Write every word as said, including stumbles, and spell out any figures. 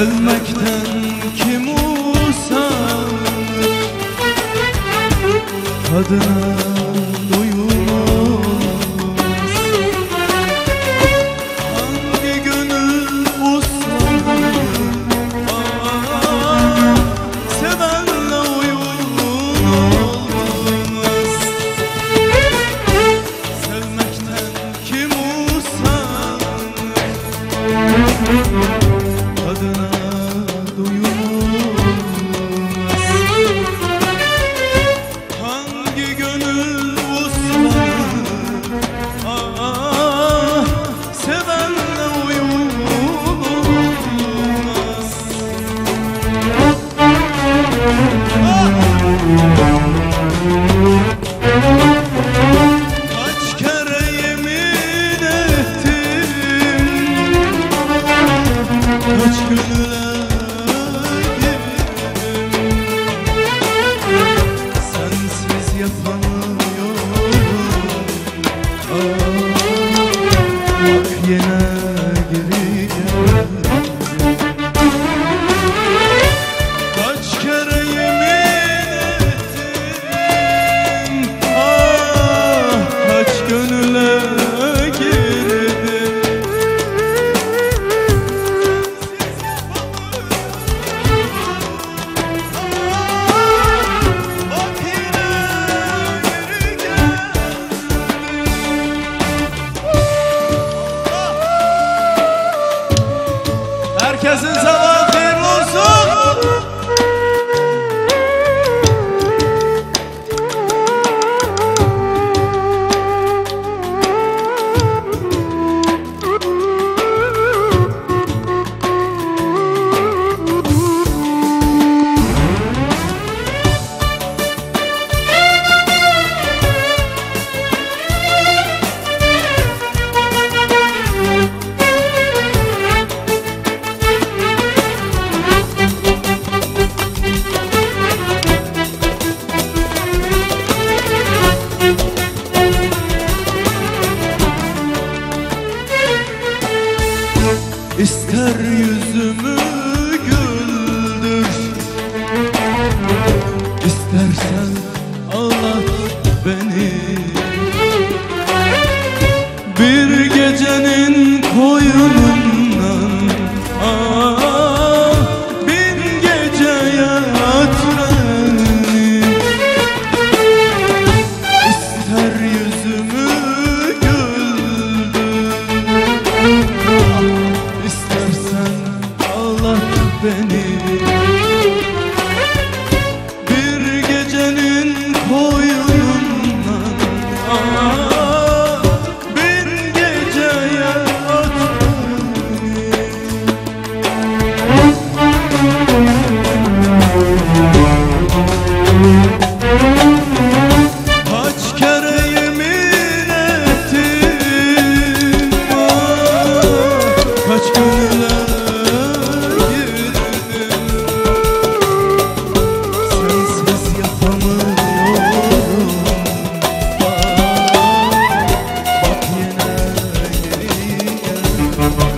Sevmekten kim usanır, kadına doyum olmaz. Hangi gönül uslanır, ah, sevenle uyum olmaz. Sevmekten kim usanır, kadına doyum olmaz. Hangi gönül uslanır, ah, sevenle uyum olmaz. Kaç kere yemin ettim, kaç gönüle girdim, sensiz yapamıyorum. Ah, bak yine geri geldim. Kaç kere yemin ettim, ah, kaç gönüle girdim, herkesin sabahı hayırlı olsun. İster yüzümü güldür, İstersen ağlat beni. Bir gecenin koyunundan, ah, bin gece yat beni. İster yüzümü güldür, İstersen ağlat beni. Bir gecenin koyunundan, ah, bir geceye at beni. Kaç kere yemin ettim, ah, kaç gönüle girdim, sensiz yapamıyorum. Ah, bak yine geri geldim.